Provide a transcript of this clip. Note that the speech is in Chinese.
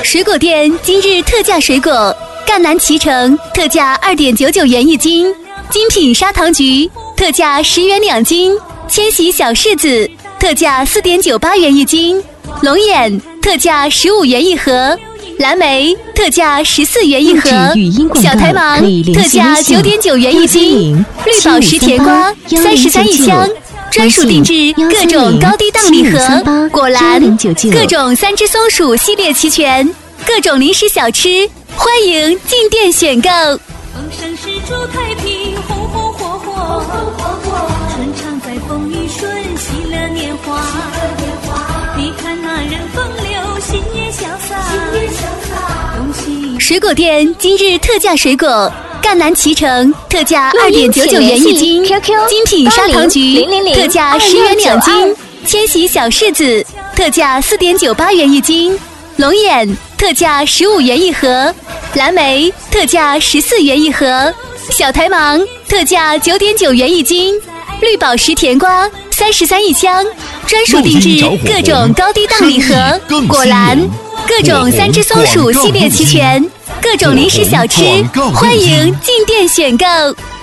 水果店今日特价水果：赣南脐橙特价2.99元一斤，精品砂糖橘特价10元2斤，千禧小柿子特价4.98元一斤，龙眼特价15元一盒，蓝莓特价14元一盒，小台芒特价9.9元一斤，绿宝石甜瓜33一箱。专属定制各种高低档礼盒，果篮各种3只松鼠系列齐全，各种零食小吃，欢迎进店选购。 丰盛是祝太平，红红火火，春常在风雨顺，喜乐年华。你看那人风流，心也潇洒。恭喜！ 水果店今日特价水果。赣南脐橙特价2.99元一斤，精品砂糖橘特价10元2斤，千禧小柿子特价4.98元一斤，龙眼特价15元一盒，蓝莓特价14元一盒，小台芒特价9.9元一斤，绿宝石甜瓜33一箱。专属定制各种高低档礼盒，果篮各种3只松鼠系列齐全，各种零食小吃，欢迎进店选购。